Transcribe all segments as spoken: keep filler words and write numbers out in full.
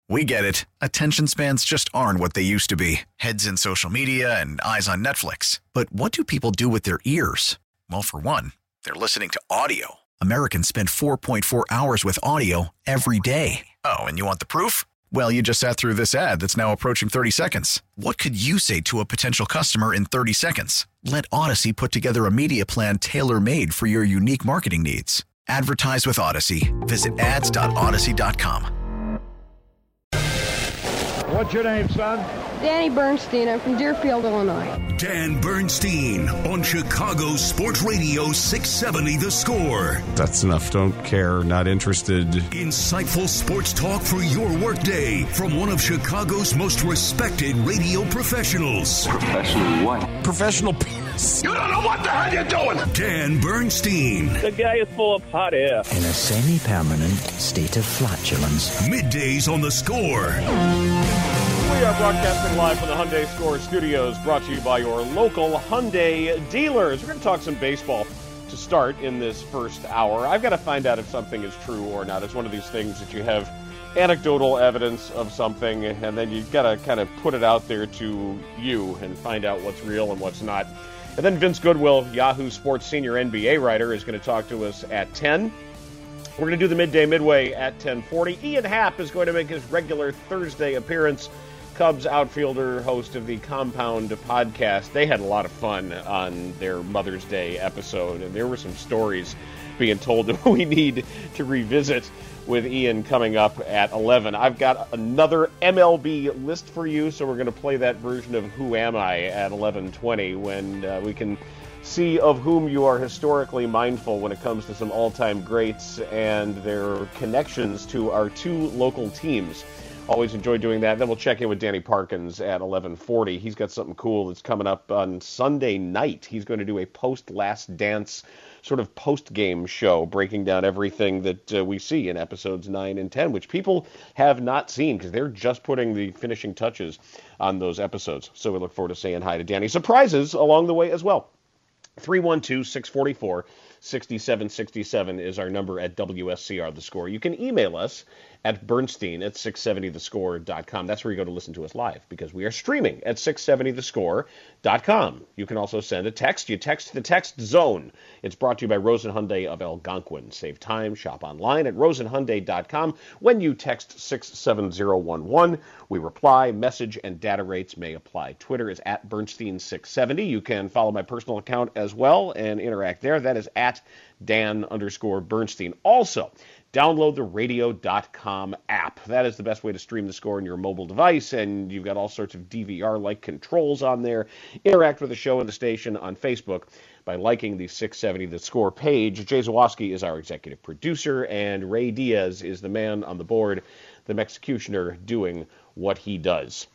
We get it. Attention spans just aren't what they used to be. Heads in social media and eyes on Netflix. But what do people do with their ears? Well, for one, they're listening to audio. Americans spend four point four hours with audio every day. Oh, and you want the proof? Well, you just sat through this ad that's now approaching thirty seconds. What could you say to a potential customer in thirty seconds? Let Odyssey put together a media plan tailor-made for your unique marketing needs. Advertise with Odyssey. Visit ads dot odyssey dot com. What's your name, son? Danny Bernstein. I'm from Deerfield, Illinois. Dan Bernstein on Chicago Sports Radio six seventy The Score. That's enough. Don't care. Not interested. Insightful sports talk for your workday from one of Chicago's most respected radio professionals. Professional what? Professional penis. You don't know what the hell you're doing. Dan Bernstein. The guy is full of hot air. In a semi-permanent state of flatulence. Middays on The Score. We are broadcasting live from the Hyundai Score Studios, brought to you by your local Hyundai dealers. We're going to talk some baseball to start in this first hour. I've got to find out if something is true or not. It's one of these things that you have anecdotal evidence of something, and then you've got to kind of put it out there to you and find out what's real and what's not. And then Vince Goodwill, Yahoo Sports senior N B A writer, is going to talk to us at ten. We're going to do the midday midway at ten forty. Ian Happ is going to make his regular Thursday appearance. Cubs outfielder, host of the Compound podcast. They had a lot of fun on their Mother's Day episode, and there were some stories being told that we need to revisit with Ian coming up at eleven. I've got another M L B list for you, so we're going to play that version of Who Am I at eleven twenty when uh, we can see of whom you are historically mindful when it comes to some all-time greats and their connections to our two local teams. Always enjoy doing that. Then we'll check in with Danny Parkins at eleven forty. He's got something cool that's coming up on Sunday night. He's going to do a post-Last Dance sort of post-game show, breaking down everything that uh, we see in episodes nine and ten, which people have not seen because they're just putting the finishing touches on those episodes. So we look forward to saying hi to Danny. Surprises along the way as well. three one two, six four four, six seven six seven is our number at W S C R The Score. You can email us at Bernstein at six seventy the score dot com. That's where you go to listen to us live because we are streaming at six seventy the score dot com. You can also send a text. You text the text zone. It's brought to you by Rosen Hyundai of Algonquin. Save time. Shop online at rosen hyundai dot com. When you text six seven zero one one, we reply. Message and data rates may apply. Twitter is at Bernstein six seventy. You can follow my personal account as well and interact there. That is at Dan underscore Bernstein. Also, download the radio dot com app. That is the best way to stream the score on your mobile device, and you've got all sorts of D V R-like controls on there. Interact with the show and the station on Facebook by liking the six seventy The Score page. Jay Zawoski is our executive producer, and Ray Diaz is the man on the board, the Mexicutioner doing what he does.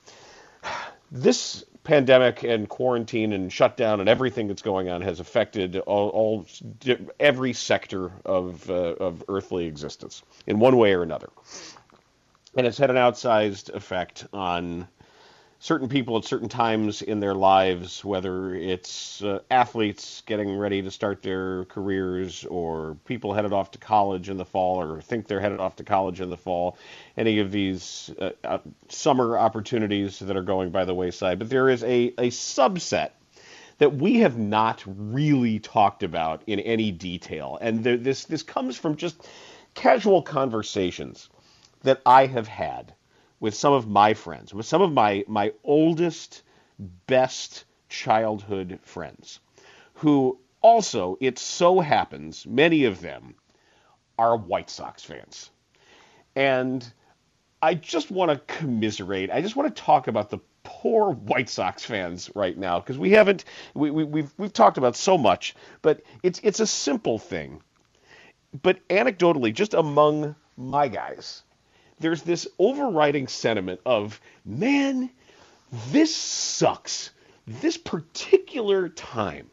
This pandemic and quarantine and shutdown and everything that's going on has affected all, all every sector of uh, of earthly existence in one way or another, and it's had an outsized effect on certain people at certain times in their lives, whether it's uh, athletes getting ready to start their careers or people headed off to college in the fall or think they're headed off to college in the fall, any of these uh, uh, summer opportunities that are going by the wayside. But there is a, a subset that we have not really talked about in any detail. And there, this this comes from just casual conversations that I have had with some of my friends, with some of my, my oldest, best childhood friends, who also, it so happens, many of them are White Sox fans. And I just want to commiserate, I just want to talk about the poor White Sox fans right now, because we haven't, we, we, we've we've talked about so much, but it's it's a simple thing. But anecdotally, just among my guys, there's this overriding sentiment of, man, this sucks. This particular time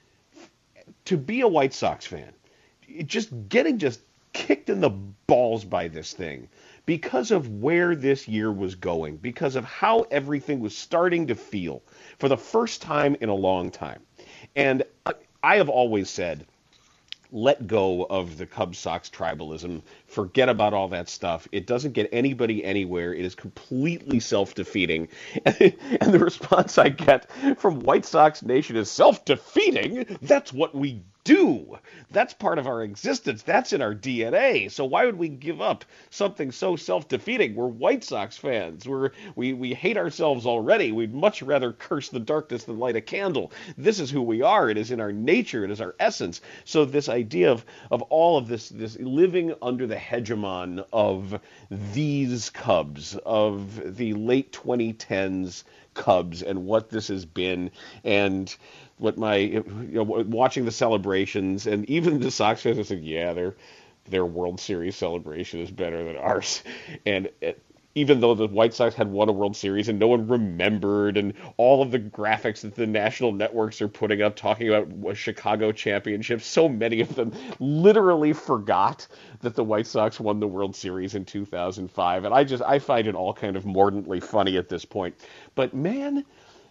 to be a White Sox fan, just getting just kicked in the balls by this thing because of where this year was going, because of how everything was starting to feel for the first time in a long time. And I have always said, let go of the Cubs Sox tribalism, forget about all that stuff. It doesn't get anybody anywhere. It is completely self-defeating. And, and the response I get from White Sox Nation is self-defeating? That's what we do. That's part of our existence. That's in our D N A. So why would we give up something so self-defeating? We're White Sox fans. We're, we, we hate ourselves already. We'd much rather curse the darkness than light a candle. This is who we are. It is in our nature. It is our essence. So this idea of, of all of this, this living under the hegemon of these Cubs, of the late twenty tens Cubs, and what this has been, and what my, you know, watching the celebrations, and even the Sox fans are saying, yeah, their their World Series celebration is better than ours. And it, even though the White Sox had won a World Series and no one remembered, and all of the graphics that the national networks are putting up talking about Chicago championships, so many of them literally forgot that the White Sox won the World Series in two thousand five. And I just, I find it all kind of mordantly funny at this point. But man,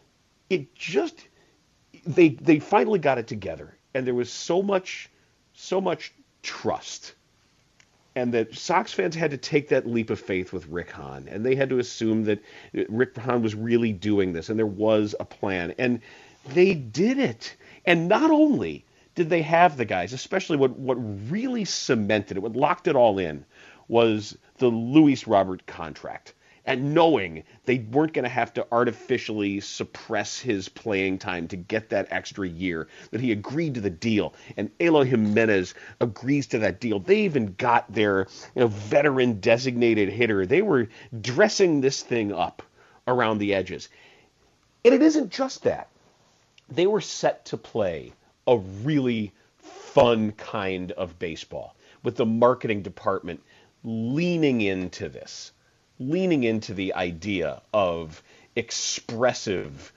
it just, they they finally got it together, and there was so much, so much trust. And that Sox fans had to take that leap of faith with Rick Hahn, and they had to assume that Rick Hahn was really doing this, and there was a plan, and they did it. And not only did they have the guys, especially what, what really cemented it, what locked it all in, was the Luis Robert contract. And knowing they weren't going to have to artificially suppress his playing time to get that extra year, that he agreed to the deal, and Eloy Jimenez agrees to that deal. They even got their, you know, veteran designated hitter. They were dressing this thing up around the edges. And it isn't just that. They were set to play a really fun kind of baseball, with the marketing department leaning into this. leaning into the idea of expressive,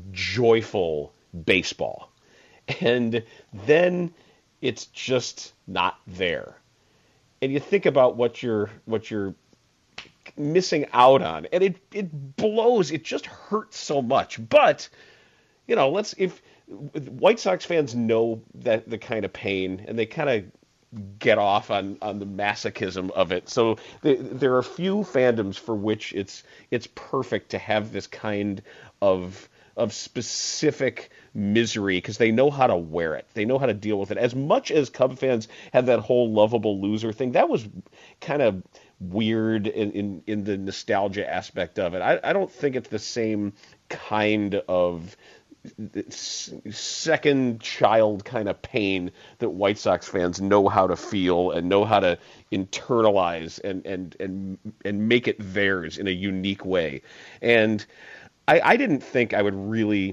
joyful baseball. And then it's just not there. And you think about what you're what you're missing out on, and it it blows, it just hurts so much. But, you know, let's if White Sox fans know that the kind of pain, and they kind of get off on, on the masochism of it. So the, there are few fandoms for which it's it's perfect to have this kind of of specific misery, because they know how to wear it. They know how to deal with it. As much as Cub fans had that whole lovable loser thing, that was kind of weird in, in, in the nostalgia aspect of it. I, I don't think it's the same kind of second child kind of pain that White Sox fans know how to feel and know how to internalize and and and and make it theirs in a unique way. And I, I didn't think I would really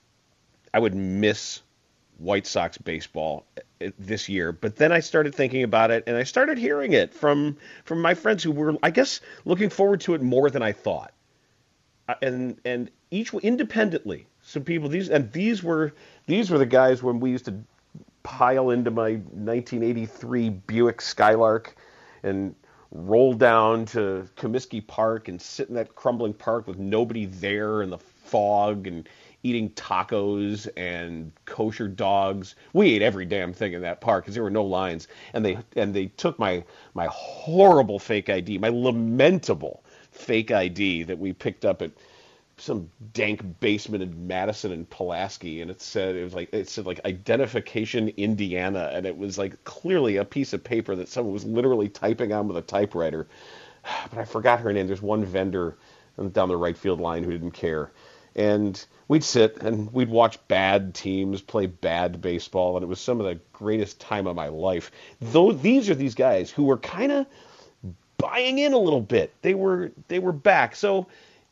I would miss White Sox baseball this year, but then I started thinking about it, and I started hearing it from from my friends who were, I guess, looking forward to it more than I thought. And and each independently. Some people, these and these were these were the guys when we used to pile into my nineteen eighty-three Buick Skylark and roll down to Comiskey Park and sit in that crumbling park with nobody there in the fog and eating tacos and kosher dogs. We ate every damn thing in that park because there were no lines. And they and they took my my horrible fake I D, my lamentable fake I D that we picked up at some dank basement in Madison and Pulaski, and it said it was like it said like Identification Indiana, and it was like clearly a piece of paper that someone was literally typing on with a typewriter. But I forgot her name. There's one vendor down the right field line who didn't care. And we'd sit and we'd watch bad teams play bad baseball, and it was some of the greatest time of my life. Though these are these guys who were kind of buying in a little bit. They were they were back. So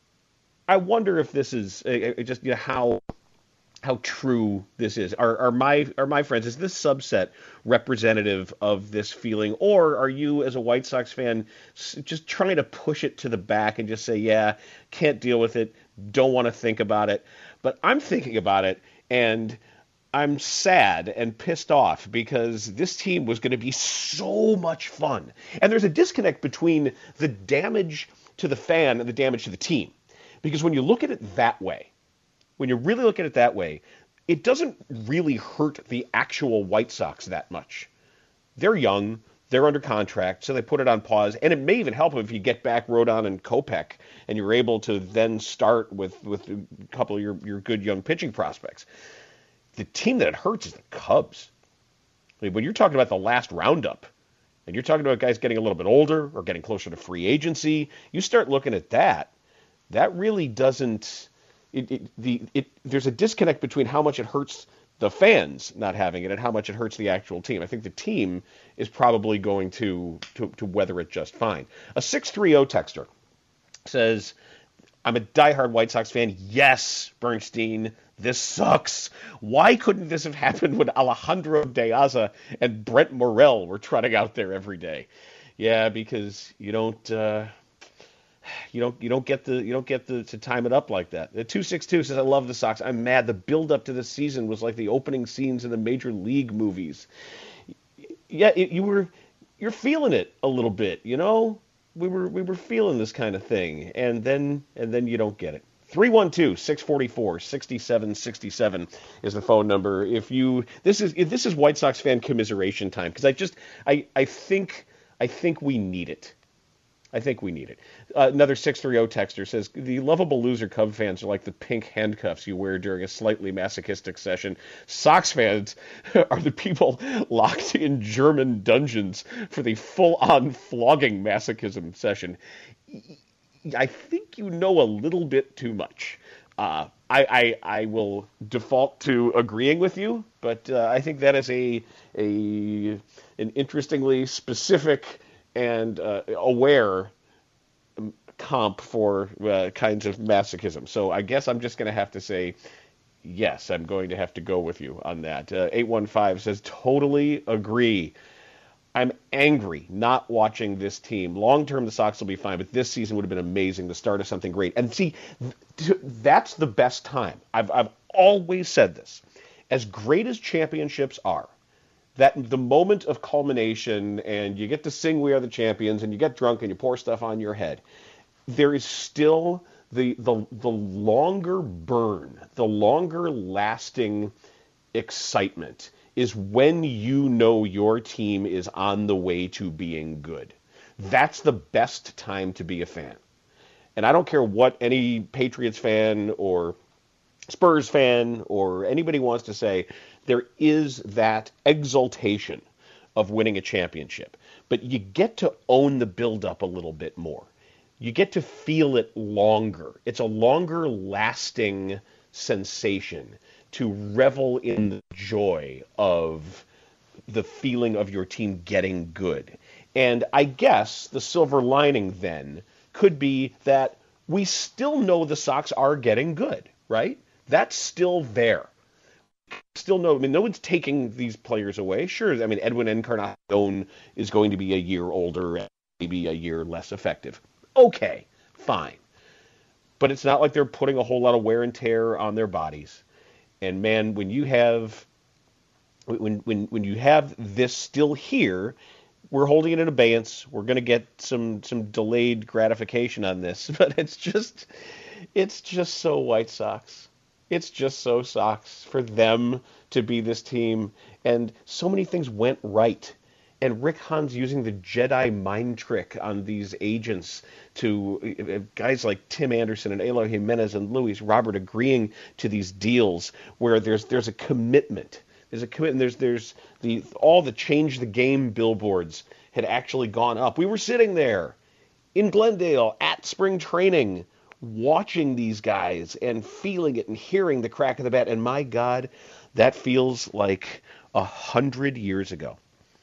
I wonder if this is uh, just, you know, how how true this is. Are are my are my friends, is this subset representative of this feeling, or are you as a White Sox fan just trying to push it to the back and just say, yeah, can't deal with it, don't want to think about it? But I'm thinking about it, and I'm sad and pissed off because this team was going to be so much fun. And there's a disconnect between the damage to the fan and the damage to the team. Because when you look at it that way, when you really look at it that way, it doesn't really hurt the actual White Sox that much. they're young, they're under contract, so they put it on pause. And it may even help if you get back Rodon and Kopech, and you're able to then start with, with a couple of your, your good young pitching prospects. The team that it hurts is the Cubs. I mean, when you're talking about the last roundup, and you're talking about guys getting a little bit older or getting closer to free agency, you start looking at that, that really doesn't it, it, the it there's a disconnect between how much it hurts the fans not having it and how much it hurts the actual team. I think the team is probably going to to, to weather it just fine. A six three zero texter says, I'm a diehard White Sox fan. Yes, Bernstein, this sucks. Why couldn't this have happened when Alejandro De Aza and Brent Morel were trotting out there every day? Yeah, because you don't, uh, you don't, you don't get the, you don't get the to time it up like that. The two six two says, I love the Sox. I'm mad. The build up to the season was like the opening scenes in the Major League movies. Yeah, it, you were, you're feeling it a little bit, you know. We were we were feeling this kind of thing, and then and then you don't get it. three one two, six four four, six seven six seven is the phone number. If you this is if this is White Sox fan commiseration time, because I just I I think I think we need it. I think we need it. Uh, another six three zero texter says, the lovable loser Cub fans are like the pink handcuffs you wear during a slightly masochistic session. Sox fans are the people locked in German dungeons for the full-on flogging masochism session. I think you know a little bit too much. Uh, I, I I will default to agreeing with you, but uh, I think that is a a an interestingly specific and uh, aware comp for uh, kinds of masochism. So I guess I'm just going to have to say, yes, I'm going to have to go with you on that. Uh, eight one five says, totally agree. I'm angry not watching this team. Long-term, the Sox will be fine, but this season would have been amazing, the start of something great. And see, th- that's the best time. I've, I've always said this. As great as championships are, that the moment of culmination, and you get to sing We Are the Champions, and you get drunk and you pour stuff on your head, there is still the the the longer burn, the longer lasting excitement is when you know your team is on the way to being good. That's the best time to be a fan. And I don't care what any Patriots fan or Spurs fan or anybody wants to say, there is that exaltation of winning a championship. But you get to own the build-up a little bit more. You get to feel it longer. It's a longer lasting sensation to revel in the joy of the feeling of your team getting good. And I guess the silver lining then could be that we still know the Sox are getting good, right? That's still there. Still no, I mean, no one's taking these players away. Sure, I mean, Edwin Encarnacion is going to be a year older and maybe a year less effective. Okay, fine. But it's not like they're putting a whole lot of wear and tear on their bodies. And man, when you have when when when you have this still here, we're holding it in abeyance. We're going to get some some delayed gratification on this, but it's just it's just so White Sox. It's just so Sox for them to be this team, and so many things went right. And Rick Hahn's using the Jedi mind trick on these agents to uh, guys like Tim Anderson and Eloy Jimenez and Luis Robert agreeing to these deals where there's there's a commitment. There's a commitment. There's there's the all the change the game billboards had actually gone up. We were sitting there in Glendale at spring training, watching these guys and feeling it and hearing the crack of the bat. And my God, that feels like a hundred years ago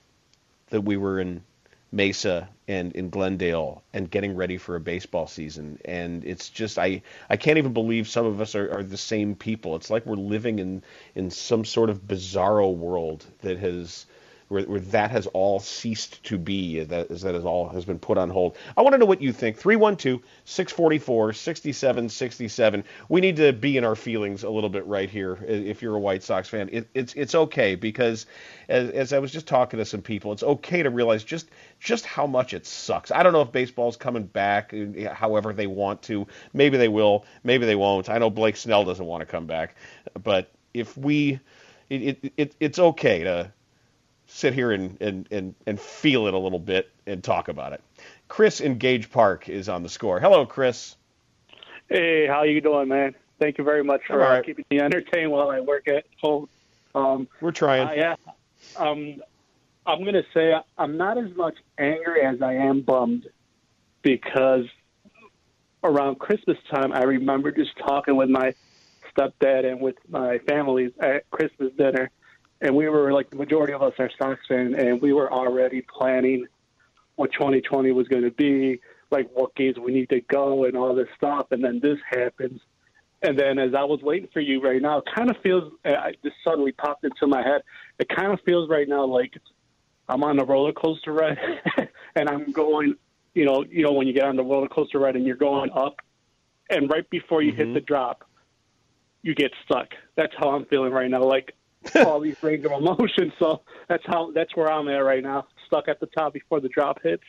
that we were in Mesa and in Glendale and getting ready for a baseball season. And it's just, I, I can't even believe some of us are, are the same people. It's like we're living in, in some sort of bizarro world that has, where, where that has all ceased to be, that is, that is all has been put on hold. I want to know what you think. three one two, six four four, six seven six seven. We need to be in our feelings a little bit right here if you're a White Sox fan. It, it's it's okay, because as, as I was just talking to some people, it's okay to realize just just how much it sucks. I don't know if baseball's coming back however they want to. Maybe they will. Maybe they won't. I know Blake Snell doesn't want to come back. But if we, it, it, it it's okay to sit here and, and, and, and feel it a little bit and talk about it. Chris in Gage Park is on the score. Hello, Chris. Hey, how you doing, man? Thank you very much for right. uh, keeping me entertained while I work at home. Um, We're trying. Uh, yeah, um, I'm going to say I'm not as much angry as I am bummed, because around Christmas time, I remember just talking with my stepdad and with my families at Christmas dinner, and we were, like, the majority of us are Sox fans, and we were already planning what twenty twenty was going to be, like what games we need to go and all this stuff, and then this happens. And then as I was waiting for you right now, it kind of feels, uh, this suddenly popped into my head, it kind of feels right now like I'm on a roller coaster ride, and I'm going, you know, you know when you get on the roller coaster ride and you're going up, and right before you mm-hmm. hit the drop, you get stuck. That's how I'm feeling right now, like all these range of emotions. So that's how that's where I'm at right now, stuck at the top before the drop hits.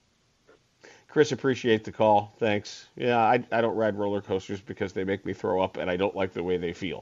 Chris, appreciate the call. Thanks. Yeah, I, I don't ride roller coasters because they make me throw up, and I don't like the way they feel.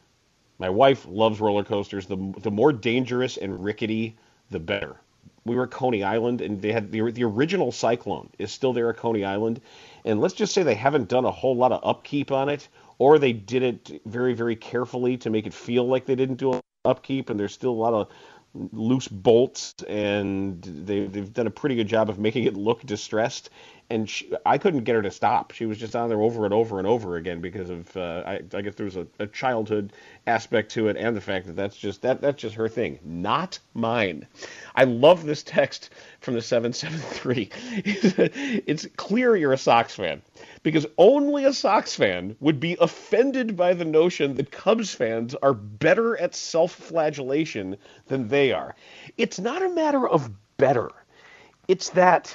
My wife loves roller coasters. The the more dangerous and rickety, the better. We were at Coney Island, and they had the, the original Cyclone is still there at Coney Island. And let's just say they haven't done a whole lot of upkeep on it, or they did it very, very carefully to make it feel like they didn't do upkeep, and there's still a lot of loose bolts, and they, they've done a pretty good job of making it look distressed. And she, I couldn't get her to stop. She was just on there over and over and over again because of, uh, I, I guess there was a, a childhood aspect to it, and the fact that that's just that that's just her thing, not mine. I love this text from the seven seven three. It's clear you're a Sox fan, because only a Sox fan would be offended by the notion that Cubs fans are better at self-flagellation than they are. It's not a matter of better. It's that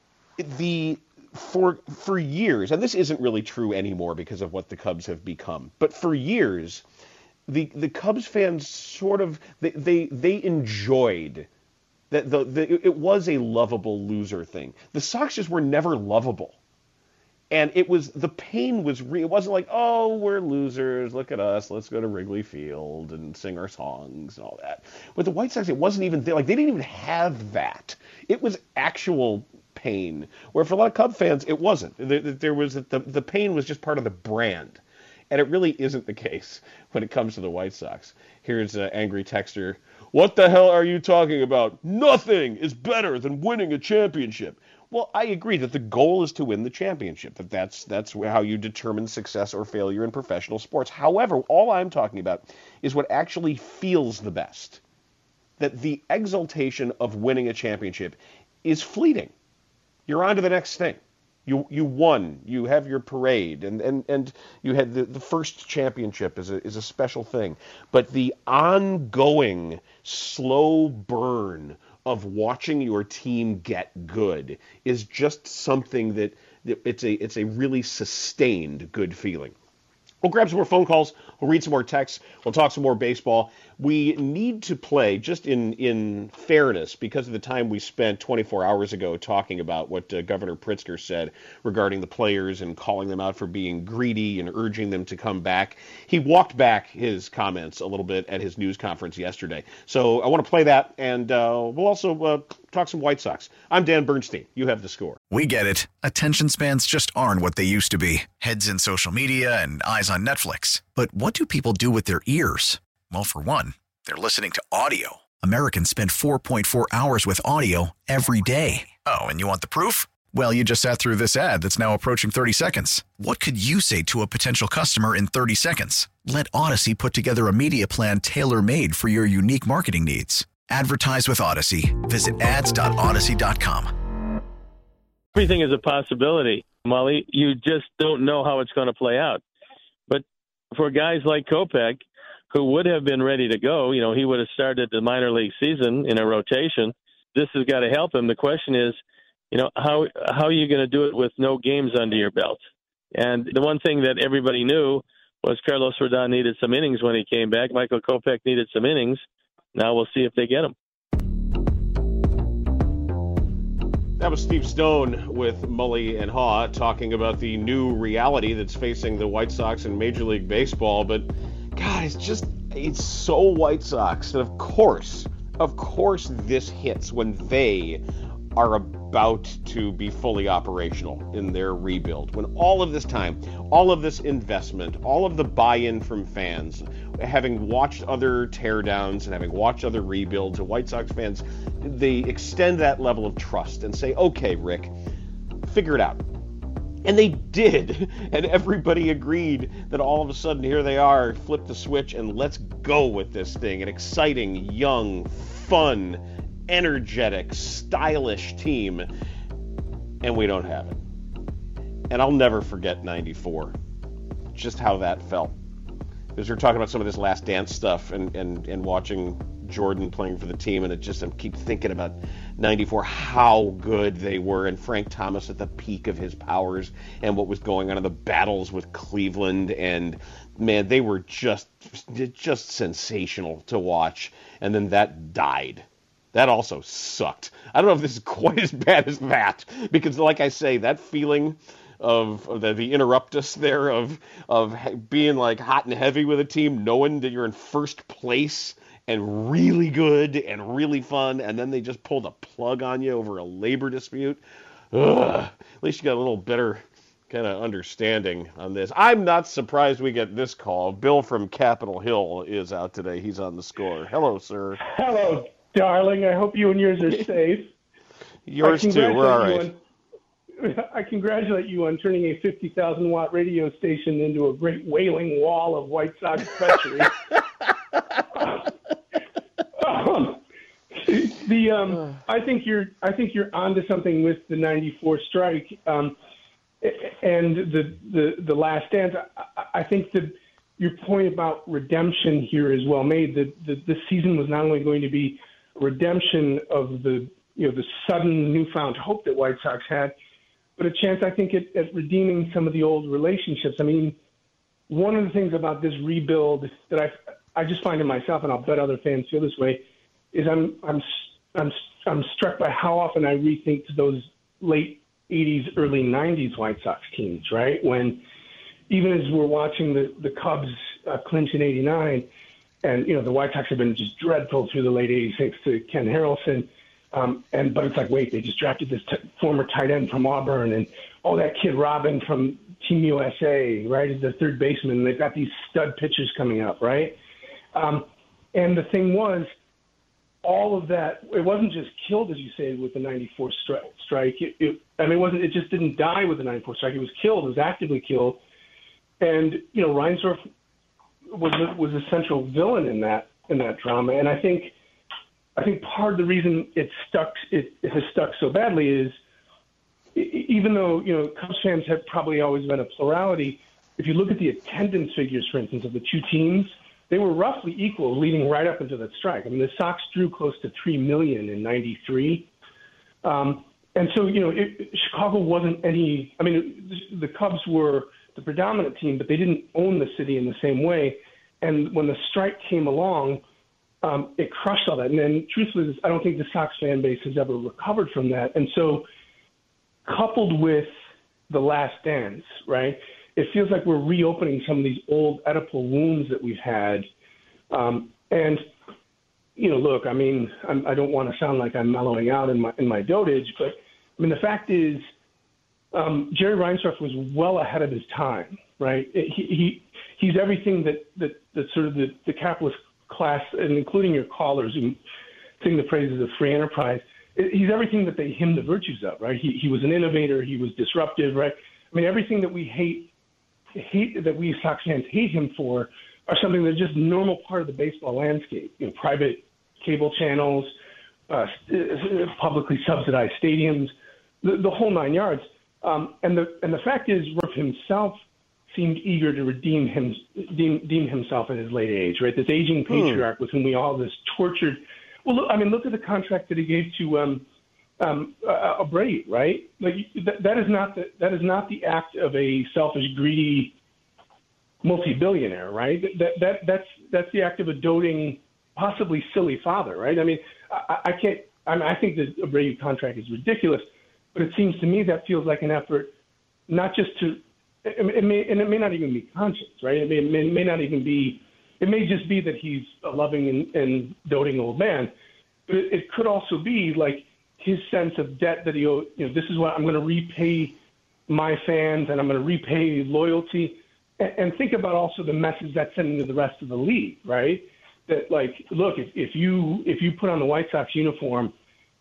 the for for years, and this isn't really true anymore because of what the Cubs have become, but for years, the the Cubs fans sort of they they, they enjoyed that the, the it was a lovable loser thing. The Sox just were never lovable. And it was, the pain was real. It wasn't like, oh, we're losers, look at us, let's go to Wrigley Field and sing our songs and all that. With the White Sox, it wasn't even there. Like, they didn't even have that. It was actual pain. Where for a lot of Cub fans, it wasn't. There was, the, the pain was just part of the brand. And it really isn't the case when it comes to the White Sox. Here's an angry texter. What the hell are you talking about? Nothing is better than winning a championship. Well, I agree that the goal is to win the championship, that that's that's how you determine success or failure in professional sports. However, all I'm talking about is what actually feels the best, that the exultation of winning a championship is fleeting. You're on to the next thing. You you won. You have your parade, and, and, and you had the, the first championship is a, is a special thing. But the ongoing slow burn of watching your team get good is just something that, that it's a it's a really sustained good feeling. We'll grab some more phone calls. We'll read some more texts. We'll talk some more baseball. We need to play, just in, in fairness, because of the time we spent twenty-four hours ago talking about what uh, Governor Pritzker said regarding the players and calling them out for being greedy and urging them to come back. He walked back his comments a little bit at his news conference yesterday. So I want to play that, and uh, we'll also uh, talk some White Sox. I'm Dan Bernstein. You have the score. We get it. Attention spans just aren't what they used to be. Heads in social media and eyes on Netflix. But what do people do with their ears? Well, for one, they're listening to audio. Americans spend four point four hours with audio every day. Oh, and you want the proof? Well, you just sat through this ad that's now approaching thirty seconds. What could you say to a potential customer in thirty seconds? Let Odyssey put together a media plan tailor-made for your unique marketing needs. Advertise with Odyssey. Visit ads dot odyssey dot com. Everything is a possibility, Molly. You just don't know how it's going to play out. But for guys like Kopech, who would have been ready to go, you know, he would have started the minor league season in a rotation. This has got to help him. The question is, you know, how how are you going to do it with no games under your belt? And the one thing that everybody knew was Carlos Rodon needed some innings when he came back. Michael Kopech needed some innings. Now we'll see if they get them. That was Steve Stone with Mully and Haw talking about the new reality that's facing the White Sox in Major League Baseball. But, God, it's just, it's so White Sox that, of course, of course this hits when they are about to be fully operational in their rebuild. When all of this time, all of this investment, all of the buy-in from fans, having watched other teardowns and having watched other rebuilds, and White Sox fans, they extend that level of trust and say, okay, Rick, figure it out. And they did, and everybody agreed that all of a sudden here they are, flip the switch, and let's go with this thing. An exciting, young, fun, energetic, stylish team, and we don't have it. And I'll never forget ninety-four, just how that felt. Because we were talking about some of this Last Dance stuff and, and, and watching Jordan playing for the team, and it just I keep thinking about ninety-four, how good they were, and Frank Thomas at the peak of his powers, and what was going on in the battles with Cleveland, and man, they were just just sensational to watch. And then that died. That also sucked. I don't know if this is quite as bad as that, because like I say, that feeling of, of the, the interruptus there of of being like hot and heavy with a team, knowing that you're in first place and really good and really fun, and then they just pulled a plug on you over a labor dispute. Ugh. At least you got a little better kind of understanding on this. I'm not surprised we get this call. Bill from Capitol Hill is out today. He's on the score. Hello, sir. Hello, darling. I hope you and yours are safe. Yours too. We're all right. On, I congratulate you on turning a fifty thousand watt radio station into a great wailing wall of White Sox treachery. um, the um, I think you're I think you're onto something with the ninety-four strike um, and the the the Last Dance. I, I think that your point about redemption here is well made. That the, this season was not only going to be redemption of the you know the sudden newfound hope that White Sox had, but a chance, I think, at, at redeeming some of the old relationships. I mean, one of the things about this rebuild that I I just find in myself, and I'll bet other fans feel this way, is I'm I'm I'm I'm struck by how often I rethink to those late eighties, early nineties White Sox teams, right? When even as we're watching the the Cubs uh, clinch in eighty-nine. And, you know, the White Sox have been just dreadful through the late eighties thanks to Ken Harrelson. Um, and But it's like, wait, they just drafted this t- former tight end from Auburn. And, oh, that kid Robin from Team U S A, right, is the third baseman. And they've got these stud pitchers coming up, right? Um, and the thing was, all of that, it wasn't just killed, as you say, with the ninety-four stri- strike. It, it, I mean, it wasn't. It just didn't die with the ninety-four strike. It was killed. It was actively killed. And, you know, Reinsdorf was a, was a central villain in that in that drama, and I think I think part of the reason it stuck it, it has stuck so badly is even though you know Cubs fans have probably always been a plurality, if you look at the attendance figures, for instance, of the two teams, they were roughly equal leading right up into that strike. I mean, the Sox drew close to three million in ninety-three, um, and so you know it, Chicago wasn't any. I mean, the Cubs were the predominant team, but they didn't own the city in the same way. And when the strike came along, um, it crushed all that. And then, truthfully, I don't think the Sox fan base has ever recovered from that. And so, coupled with the Last Dance, right, it feels like we're reopening some of these old Oedipal wounds that we've had. Um, and, you know, look, I mean, I'm, I don't want to sound like I'm mellowing out in my in my dotage, but, I mean, the fact is, Um, Jerry Reinsdorf was well ahead of his time, right? He, he he's everything that, that, that sort of the, the capitalist class, and including your callers who sing the praises of free enterprise, he's everything that they hymn the virtues of, right? He he was an innovator, he was disruptive, right? I mean, everything that we hate, hate that we Sox fans hate him for are something that's just a normal part of the baseball landscape. You know, private cable channels, uh, publicly subsidized stadiums, the, the whole nine yards. Um, and the and the fact is, Ruff himself seemed eager to redeem him, deem, deem himself at his late age, right? This aging patriarch hmm. with whom we all this tortured. Well, look, I mean, look at the contract that he gave to um, um, uh, Abreu, right? Like that, that is not the that is not the act of a selfish, greedy multi-billionaire, right? That that that's that's the act of a doting, possibly silly father, right? I mean, I, I can't. I mean, I think the Abreu contract is ridiculous. But it seems to me that feels like an effort not just to it may, and it may not even be conscious, right? It may, it may, may not even be, it may just be that he's a loving and, and doting old man. but it, it could also be like his sense of debt that he, you know, this is what I'm going to repay my fans, and I'm going to repay loyalty. And, and think about also the message that's sending to the rest of the league, right? That like, look, if, if you if you put on the White Sox uniform,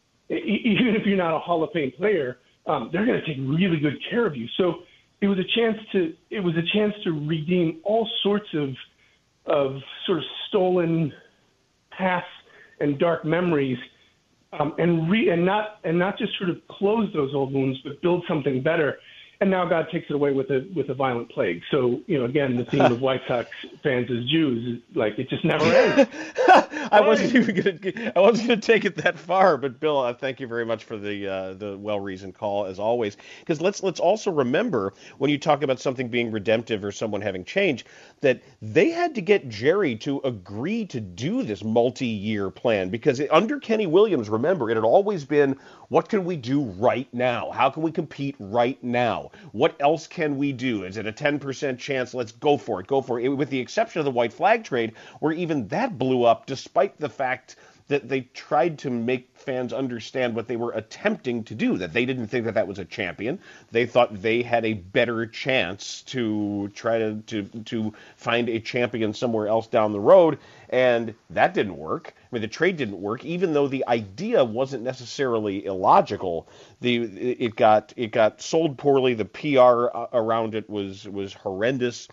even if you're not a Hall of Fame player, um, they're going to take really good care of you. So it was a chance to it was a chance to redeem all sorts of of sort of stolen past and dark memories, um, and re and not and not just sort of close those old wounds, but build something better. And now God takes it away with a with a violent plague. So, you know, again, the theme of White Sox fans as Jews is like it just never ends. I wasn't even gonna I wasn't gonna take it that far, but Bill, uh, thank you very much for the uh, the well-reasoned call as always. Because let's let's also remember when you talk about something being redemptive or someone having change, that they had to get Jerry to agree to do this multi-year plan. Because under Kenny Williams, remember, it had always been, what can we do right now? How can we compete right now? What else can we do? Is it a ten percent chance? Let's go for it. Go for it. With the exception of the white flag trade, where even that blew up, despite the fact that they tried to make fans understand what they were attempting to do, that they didn't think that that was a champion. They thought they had a better chance to try to, to, to find a champion somewhere else down the road, and that didn't work. I mean, the trade didn't work, even though the idea wasn't necessarily illogical. The it got it got sold poorly. The P R around it was was horrendous.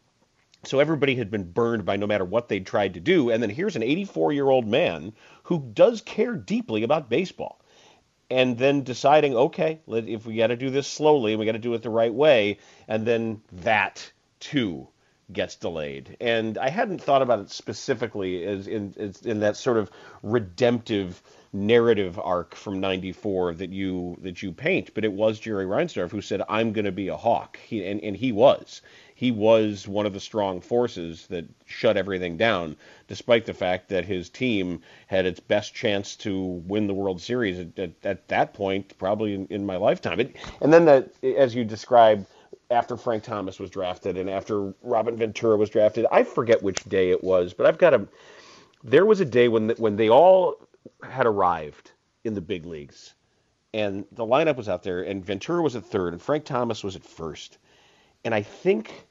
So everybody had been burned by no matter what they'd tried to do. And then here's an eighty-four-year-old man who does care deeply about baseball. And then deciding, okay, let, if we got to do this slowly and we got to do it the right way, and then that, too, gets delayed. And I hadn't thought about it specifically as in, as in that sort of redemptive narrative arc from ninety-four that you that you paint, but it was Jerry Reinsdorf who said, I'm going to be a Hawk. He, and, and he was. He was one of the strong forces that shut everything down, despite the fact that his team had its best chance to win the World Series at, at, at that point, probably in, in my lifetime. It, and then, that, as you described, after Frank Thomas was drafted and after Robin Ventura was drafted, I forget which day it was, but I've got a. There was a day when when they all had arrived in the big leagues, and the lineup was out there, and Ventura was at third, and Frank Thomas was at first, and I think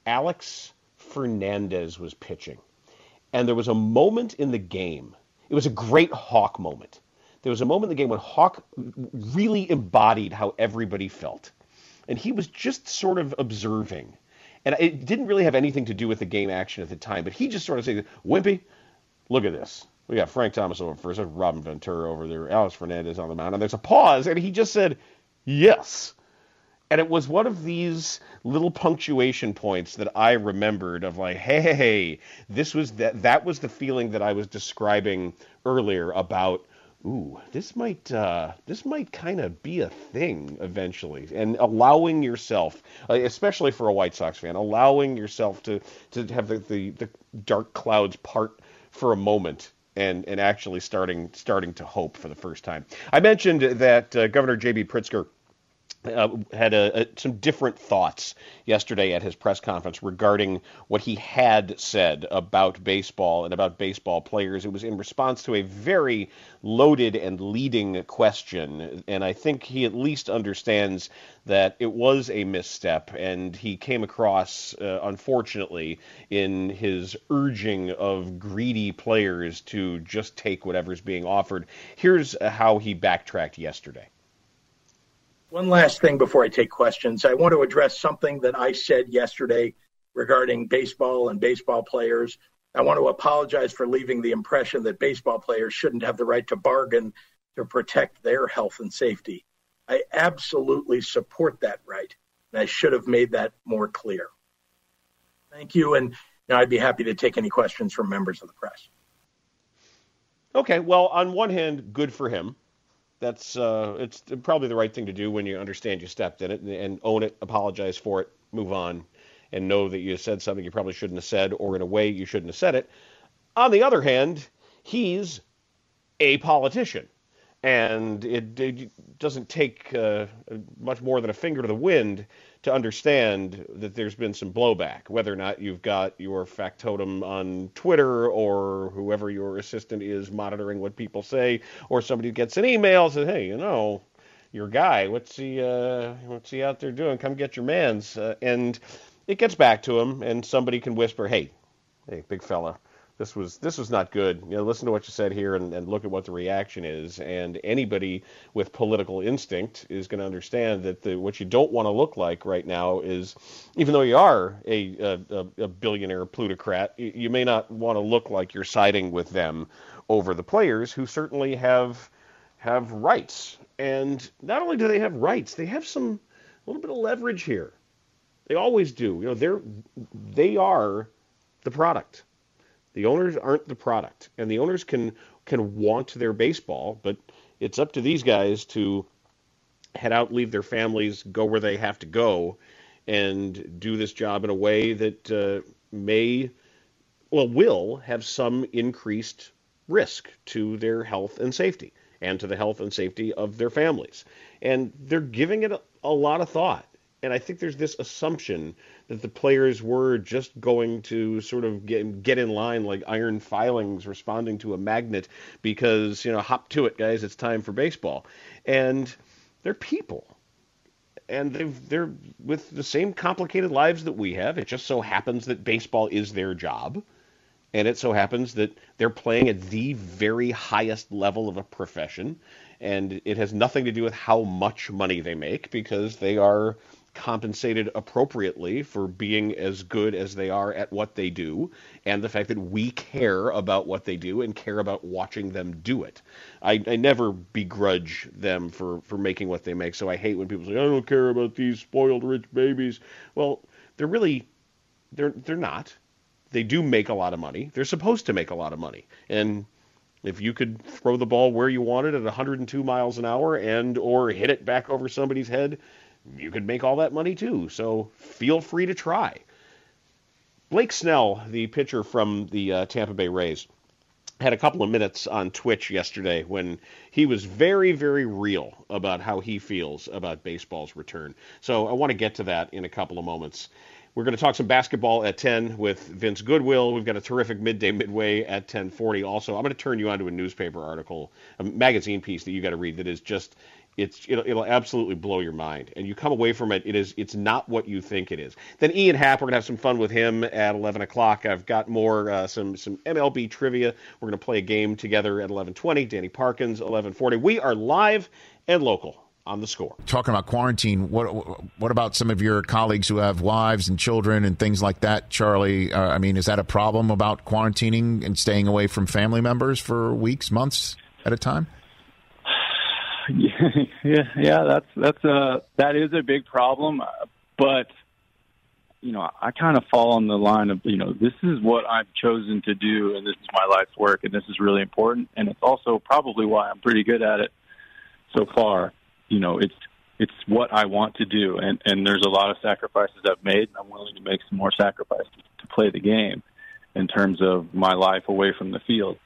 Alex Fernandez was pitching. And there was a moment in the game. It was a great Hawk moment. There was a moment in the game when Hawk really embodied how everybody felt. And he was just sort of observing. And it didn't really have anything to do with the game action at the time, but he just sort of said, Wimpy, look at this. We got Frank Thomas over first, there's Robin Ventura over there, Alex Fernandez on the mound, and there's a pause, and he just said, yes. And it was one of these little punctuation points that I remembered of like, hey, hey, hey, this was that that was the feeling that I was describing earlier about, ooh, this might uh, this might kind of be a thing eventually. And allowing yourself, especially for a White Sox fan, allowing yourself to, to have the, the, the dark clouds part for a moment. And, and actually starting starting to hope for the first time. I mentioned that uh, Governor J B. Pritzker Uh, had a, a, some different thoughts yesterday at his press conference regarding what he had said about baseball and about baseball players. It was in response to a very loaded and leading question, and I think he at least understands that it was a misstep, and he came across, uh, unfortunately, in his urging of greedy players to just take whatever's being offered. Here's how he backtracked yesterday. One last thing before I take questions. I want to address something that I said yesterday regarding baseball and baseball players. I want to apologize for leaving the impression that baseball players shouldn't have the right to bargain to protect their health and safety. I absolutely support that right, and I should have made that more clear. Thank you, and now I'd be happy to take any questions from members of the press. Okay, well, on one hand, good for him. That's uh, it's probably the right thing to do when you understand you stepped in it and, and own it, apologize for it, move on, and know that you said something you probably shouldn't have said, or in a way you shouldn't have said it. On the other hand, he's a politician, and it, it doesn't take uh, much more than a finger to the wind to understand that there's been some blowback, whether or not you've got your factotum on Twitter or whoever your assistant is monitoring what people say, or somebody gets an email and says, hey, you know, your guy, what's he, uh, what's he out there doing? Come get your mans. Uh, and it gets back to him, and somebody can whisper, hey, hey, big fella, this was this was not good. You know, listen to what you said here and, and look at what the reaction is. And anybody with political instinct is going to understand that the, what you don't want to look like right now is, even though you are a, a, a billionaire plutocrat, you may not want to look like you're siding with them over the players who certainly have have rights. And not only do they have rights, they have some a little bit of leverage here. They always do. You know, they're they are the product. The owners aren't the product, and the owners can can want their baseball, but it's up to these guys to head out, leave their families, go where they have to go, and do this job in a way that uh, may, well, will have some increased risk to their health and safety, and to the health and safety of their families. And they're giving it a, a lot of thought. And I think there's this assumption that the players were just going to sort of get, get in line like iron filings responding to a magnet because, you know, hop to it, guys, it's time for baseball. And they're people. And they've, they're with the same complicated lives that we have. It just so happens that baseball is their job. And it so happens that they're playing at the very highest level of a profession. And it has nothing to do with how much money they make because they are compensated appropriately for being as good as they are at what they do, and the fact that we care about what they do and care about watching them do it. I, I never begrudge them for, for making what they make, so I hate when people say, I don't care about these spoiled rich babies. Well, they're really, they're they're not. They do make a lot of money. They're supposed to make a lot of money. And if you could throw the ball where you wanted at one hundred two miles an hour and or hit it back over somebody's head, you could make all that money too. So feel free to try. Blake Snell, the pitcher from the uh, Tampa Bay Rays, had a couple of minutes on Twitch yesterday when he was very, very real about how he feels about baseball's return. So I want to get to that in a couple of moments. We're going to talk some basketball at ten with Vince Goodwill. We've got a terrific midday midway at ten forty. Also, I'm going to turn you on to a newspaper article, a magazine piece that you got to read that is just, it's it'll, it'll absolutely blow your mind. And you come away from it, it is it's not what you think it is. Then Ian Happ, we're going to have some fun with him at eleven o'clock. I've got more, uh, some, some M L B trivia. We're going to play a game together at eleven twenty. Danny Parkins, eleven forty. We are live and local on The Score. Talking about quarantine, what what about some of your colleagues who have wives and children and things like that, Charlie? Uh, I mean, is that a problem about quarantining and staying away from family members for weeks, months at a time? Yeah, yeah, yeah that's that's a that is a big problem. But you know, I kind of fall on the line of, you know, this is what I've chosen to do, and this is my life's work, and this is really important, and it's also probably why I'm pretty good at it so far. You know, it's it's what I want to do, and, and there's a lot of sacrifices I've made, and I'm willing to make some more sacrifices to play the game in terms of my life away from the field.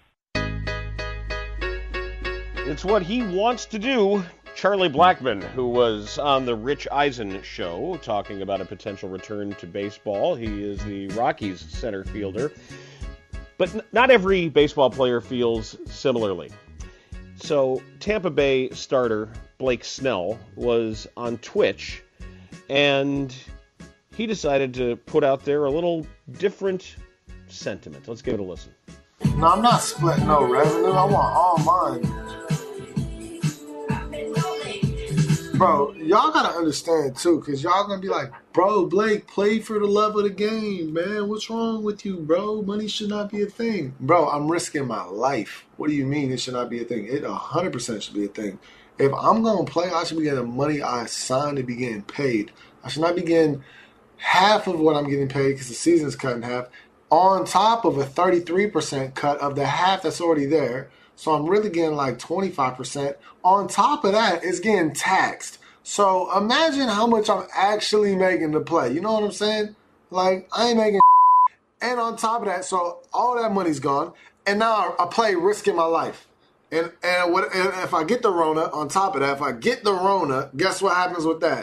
It's what he wants to do. Charlie Blackmon, who was on the Rich Eisen show talking about a potential return to baseball. He is the Rockies center fielder. But n- not every baseball player feels similarly. So Tampa Bay starter Blake Snell was on Twitch, and he decided to put out there a little different sentiment. Let's give it a listen. No, I'm not splitting no revenue. I want all mine. Bro, y'all gotta understand too, because y'all gonna be like, bro, Blake, play for the love of the game, man. What's wrong with you, bro? Money should not be a thing. Bro, I'm risking my life. What do you mean it should not be a thing? It one hundred percent should be a thing. If I'm gonna play, I should be getting the money I signed to be getting paid. I should not be getting half of what I'm getting paid because the season's cut in half, on top of a thirty-three percent cut of the half that's already there. So I'm really getting like twenty-five percent. On top of that, it's getting taxed. So imagine how much I'm actually making to play. You know what I'm saying? Like, I ain't making and on top of that, so all that money's gone. And now I play risking my life. And and, what, and if I get the Rona, on top of that, if I get the Rona, guess what happens with that?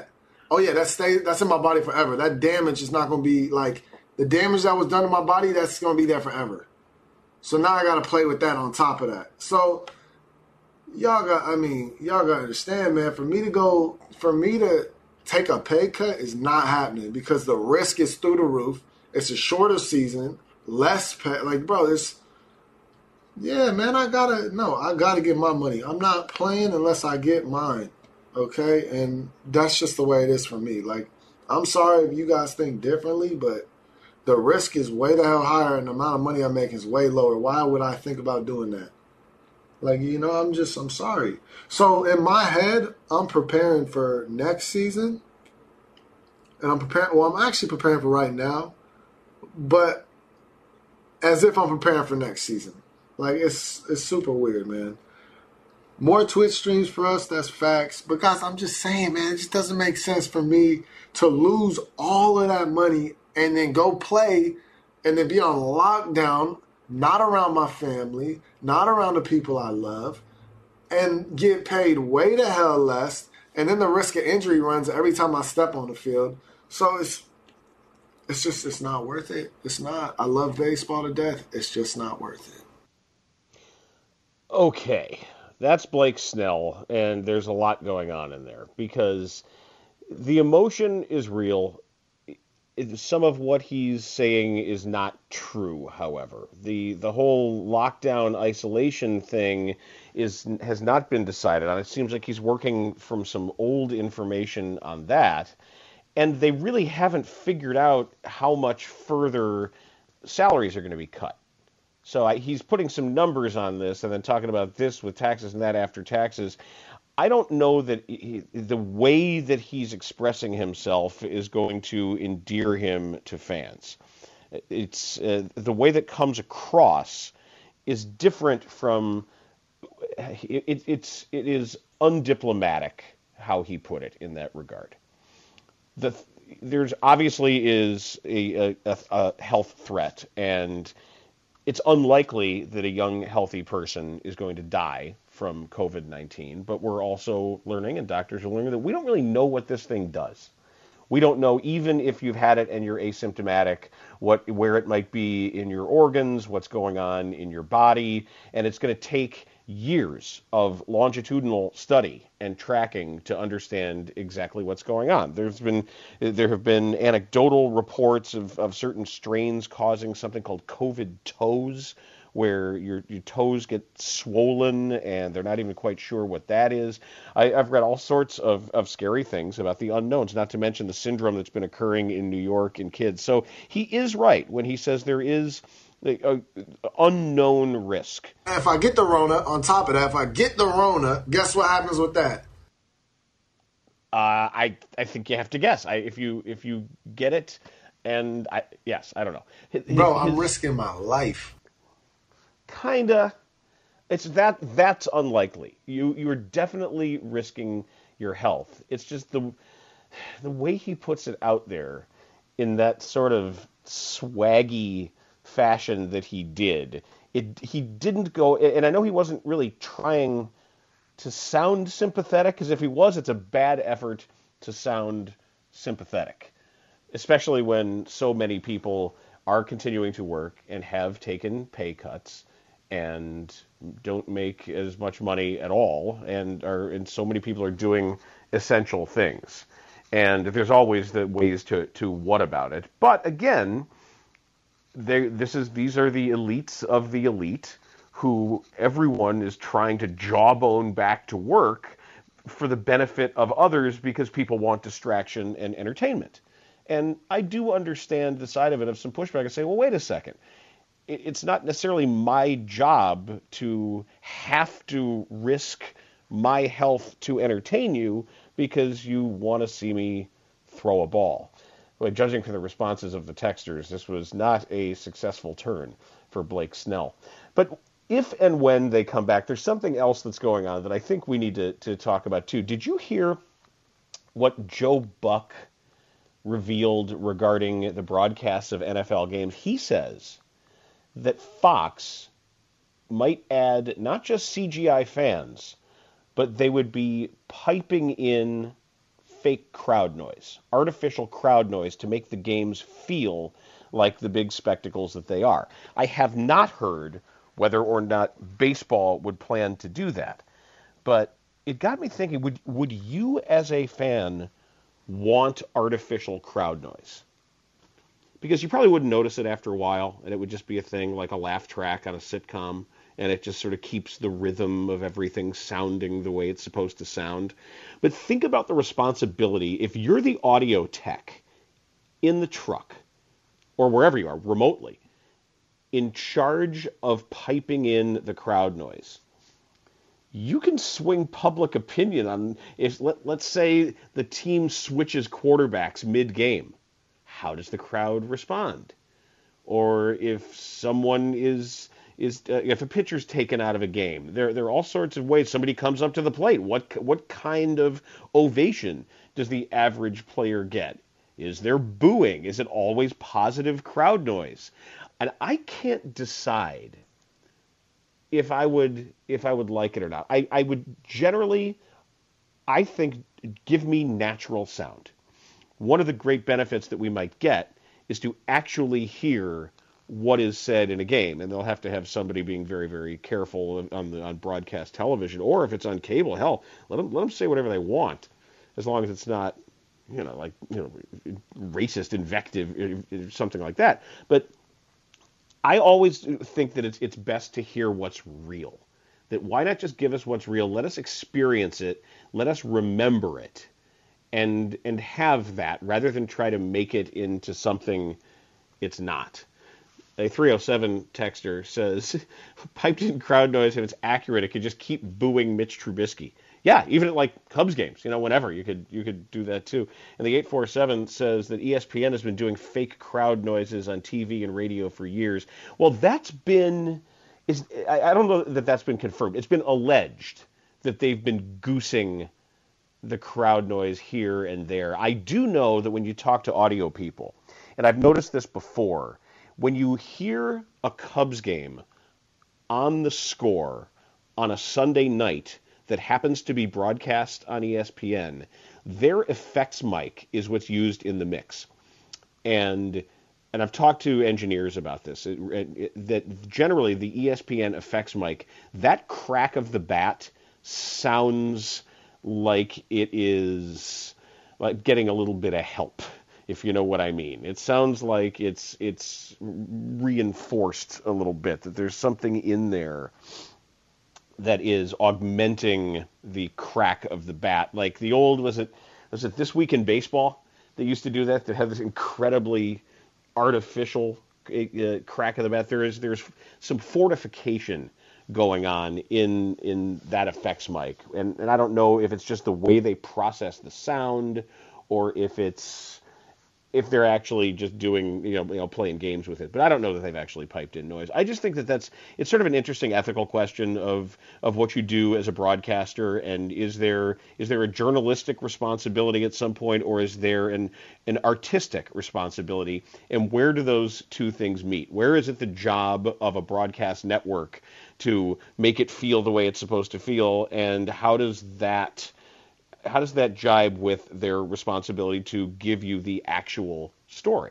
Oh yeah, that's stay, that's in my body forever. That damage is not going to be like the damage that was done to my body. That's going to be there forever. So now I got to play with that on top of that. So y'all got, I mean, y'all got to understand, man. For me to go, for me to take a pay cut is not happening because the risk is through the roof. It's a shorter season, less pay. Like, bro, it's yeah, man. I gotta no, I gotta get my money. I'm not playing unless I get mine. Okay, and that's just the way it is for me. Like, I'm sorry if you guys think differently, but the risk is way the hell higher and the amount of money I make is way lower. Why would I think about doing that? Like, you know, I'm just, I'm sorry. So in my head, I'm preparing for next season. And I'm preparing, well, I'm actually preparing for right now. But as if I'm preparing for next season. Like, it's it's super weird, man. More Twitch streams for us, that's facts. Because I'm just saying, man, it just doesn't make sense for me to lose all of that money and then go play and then be on lockdown, not around my family, not around the people I love, and get paid way the hell less, and then the risk of injury runs every time I step on the field. So it's it's just, it's not worth it. It's not. I love baseball to death. It's just not worth it. Okay, that's Blake Snell, and there's a lot going on in there because the emotion is real. Some of what he's saying is not true, however. The the whole lockdown isolation thing is has not been decided on. It seems like he's working from some old information on that. And they really haven't figured out how much further salaries are going to be cut. So I, he's putting some numbers on this and then talking about this with taxes and that after taxes. I don't know that he, the way that he's expressing himself is going to endear him to fans. It's uh, the way that comes across is different from it, it, it's it is undiplomatic how he put it in that regard. The there's obviously is a, a, a health threat, and it's unlikely that a young healthy person is going to die from COVID nineteen, but we're also learning, and doctors are learning, that we don't really know what this thing does. We don't know, even if you've had it and you're asymptomatic, what where it might be in your organs, what's going on in your body, and it's going to take years of longitudinal study and tracking to understand exactly what's going on. There's been there have been anecdotal reports of, of certain strains causing something called COVID toes, where your your toes get swollen and they're not even quite sure what that is. I, I've read all sorts of, of scary things about the unknowns, not to mention the syndrome that's been occurring in New York in kids. So he is right when he says there is a, a unknown risk. If I get the Rona, on top of that, if I get the Rona, guess what happens with that? Uh, I I think you have to guess. I, if you if you get it, and I yes, I don't know. His, Bro, I'm his, risking my life. Kinda. It's that that's unlikely. You you're definitely risking your health. It's just the the way he puts it out there in that sort of swaggy fashion that he did. It he didn't go, and I know he wasn't really trying to sound sympathetic, because if he was, it's a bad effort to sound sympathetic, especially when so many people are continuing to work and have taken pay cuts and don't make as much money at all, and are and so many people are doing essential things. And there's always the ways to, to what about it. But again, they, this is these are the elites of the elite, who everyone is trying to jawbone back to work for the benefit of others because people want distraction and entertainment. And I do understand the side of it of some pushback and say, well, wait a second. It's not necessarily my job to have to risk my health to entertain you because you want to see me throw a ball. But judging from the responses of the texters, this was not a successful turn for Blake Snell. But if and when they come back, there's something else that's going on that I think we need to, to talk about too. Did you hear what Joe Buck revealed regarding the broadcasts of N F L games? He says that Fox might add not just C G I fans, but they would be piping in fake crowd noise, artificial crowd noise to make the games feel like the big spectacles that they are. I have not heard whether or not baseball would plan to do that. But it got me thinking, would would you as a fan want artificial crowd noise? Because you probably wouldn't notice it after a while, and it would just be a thing like a laugh track on a sitcom, and it just sort of keeps the rhythm of everything sounding the way it's supposed to sound. But think about the responsibility if you're the audio tech in the truck, or wherever you are, remotely, in charge of piping in the crowd noise. You can swing public opinion on, if let, let's say the team switches quarterbacks mid-game. How does the crowd respond? Or if someone is, is uh, if a pitcher's taken out of a game, there, there are all sorts of ways. Somebody comes up to the plate. What, what kind of ovation does the average player get? Is there booing? Is it always positive crowd noise? And I can't decide if I would if I would like it or not. I, I would generally, I think, give me natural sound. One of the great benefits that we might get is to actually hear what is said in a game, and they'll have to have somebody being very, very careful on the on broadcast television, or if it's on cable, hell, let them let them say whatever they want, as long as it's not, you know, like you know, racist invective, something like that. But I always think that it's it's best to hear what's real. That why not just give us what's real? Let us experience it. Let us remember it, and and have that rather than try to make it into something it's not. A three oh seven texter says, piped in crowd noise, if it's accurate, it could just keep booing Mitch Trubisky. Yeah, even at like Cubs games, you know, whenever you could you could do that too. And the eight four seven says that E S P N has been doing fake crowd noises on T V and radio for years. Well, that's been is I, I don't know that that's been confirmed. It's been alleged that they've been goosing the crowd noise here and there. I do know that when you talk to audio people, and I've noticed this before, when you hear a Cubs game on the Score on a Sunday night that happens to be broadcast on E S P N, their effects mic is what's used in the mix. And and I've talked to engineers about this, it, it, that generally the E S P N effects mic, that crack of the bat sounds like it is like getting a little bit of help, if you know what I mean. It sounds like it's it's reinforced a little bit, that there's something in there that is augmenting the crack of the bat. Like the old, was it was it This Week in Baseball that used to do that, that had this incredibly artificial uh, crack of the bat. There is there's some fortification going on in in that effects mic. And, and I don't know if it's just the way they process the sound, or if it's if they're actually just doing, you know, you know, playing games with it. But I don't know that they've actually piped in noise. I just think that that's, it's sort of an interesting ethical question of, of what you do as a broadcaster, and is there, is there a journalistic responsibility at some point, or is there an, an artistic responsibility, and where do those two things meet? Where is it the job of a broadcast network to make it feel the way it's supposed to feel, and how does that how does that jibe with their responsibility to give you the actual story?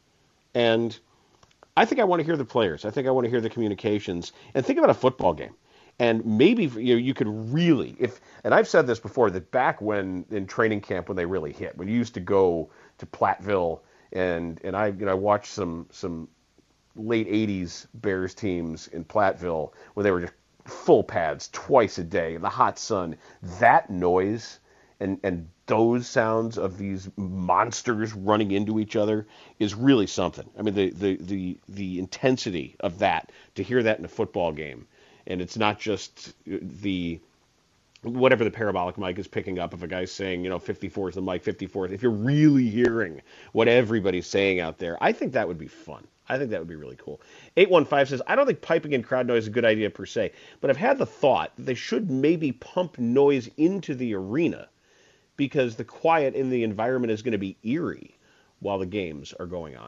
And I think I want to hear the players. I think I want to hear the communications. And think about a football game. And maybe you know, you could really, if, and I've said this before, that back when in training camp, when they really hit, when you used to go to Platteville, and and I you know I watched some some late eighties Bears teams in Platteville where they were just full pads twice a day in the hot sun. That noise and and those sounds of these monsters running into each other is really something. I mean, the the the, the intensity of that, to hear that in a football game, and it's not just the whatever the parabolic mic is picking up, if a guy's saying, you know, fifty-four is the mic, fifty-four, if you're really hearing what everybody's saying out there, I think that would be fun. I think that would be really cool. eight one five says, I don't think piping in crowd noise is a good idea per se, but I've had the thought that they should maybe pump noise into the arena, because the quiet in the environment is going to be eerie while the games are going on.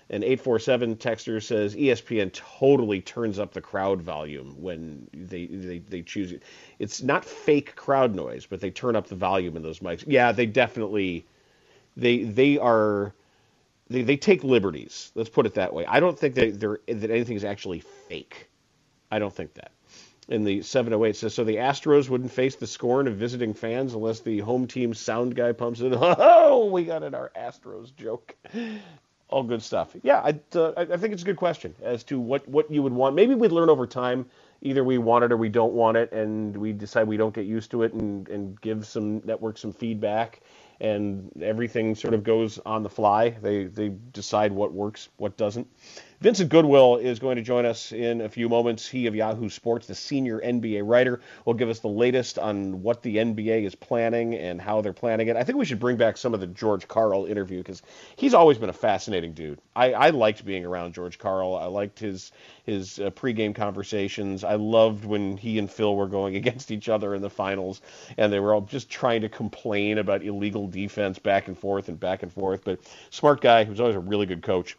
An eight four seven texter says E S P N totally turns up the crowd volume when they, they, they choose it. It's not fake crowd noise, but they turn up the volume in those mics. Yeah, they definitely they they are they, they take liberties. Let's put it that way. I don't think that there that anything is actually fake. I don't think that. In the seven oh eight says, so the Astros wouldn't face the scorn of visiting fans unless the home team's sound guy pumps it. Oh, we got in our Astros joke. All good stuff. Yeah, I, uh, I think it's a good question as to what, what you would want. Maybe we'd learn over time. Either we want it or we don't want it, and we decide we don't get used to it and, and give some networks some feedback, and everything sort of goes on the fly. They they decide what works, what doesn't. Vincent Goodwill is going to join us in a few moments. He of Yahoo Sports, the senior N B A writer, will give us the latest on what the N B A is planning and how they're planning it. I think we should bring back some of the George Karl interview because he's always been a fascinating dude. I, I liked being around George Karl. I liked his his uh, pregame conversations. I loved when he and Phil were going against each other in the finals, and they were all just trying to complain about illegal defense back and forth and back and forth. But smart guy, who's always a really good coach.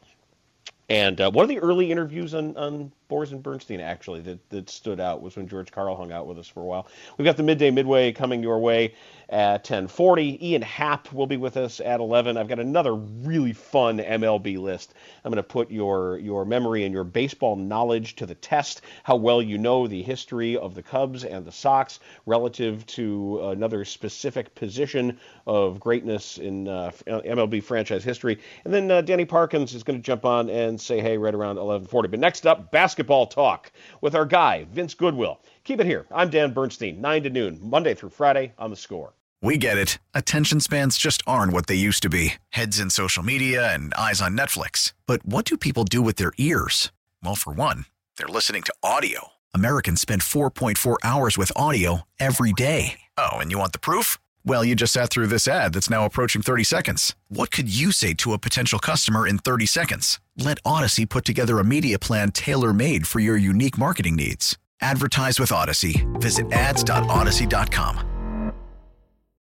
And uh, one of the early interviews on, on Boers and Bernstein, actually, that, that stood out was when George Karl hung out with us for a while. We've got the Midday Midway coming your way at ten forty. Ian Happ will be with us at eleven. I've got another really fun M L B list. I'm going to put your, your memory and your baseball knowledge to the test, how well you know the history of the Cubs and the Sox relative to another specific position of greatness in uh, M L B franchise history. And then uh, Danny Parkins is going to jump on and say hey right around eleven forty. But next up, basketball talk with our guy, Vince Goodwill. Keep it here. I'm Dan Bernstein, nine to noon, Monday through Friday on The Score. We get it. Attention spans just aren't what they used to be. Heads in social media and eyes on Netflix. But what do people do with their ears? Well, for one, they're listening to audio. Americans spend four point four hours with audio every day. Oh, and you want the proof? Well, you just sat through this ad that's now approaching thirty seconds. What could you say to a potential customer in thirty seconds? Let Odyssey put together a media plan tailor-made for your unique marketing needs. Advertise with Odyssey. Visit ads dot odyssey dot com.